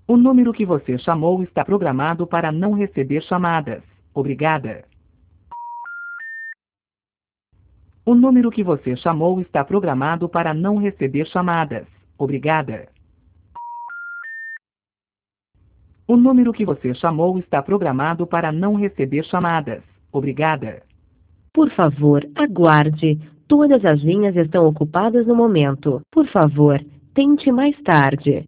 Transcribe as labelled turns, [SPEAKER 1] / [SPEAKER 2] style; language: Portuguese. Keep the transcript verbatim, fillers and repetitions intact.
[SPEAKER 1] O número que você chamou está programado para não receber chamadas. Obrigada. O número que você chamou está programado para não receber chamadas. Obrigada. O número que você chamou está programado para não receber chamadas. Obrigada.
[SPEAKER 2] Por favor, aguarde. Todas as linhas estão ocupadas no momento. Por favor, tente mais tarde.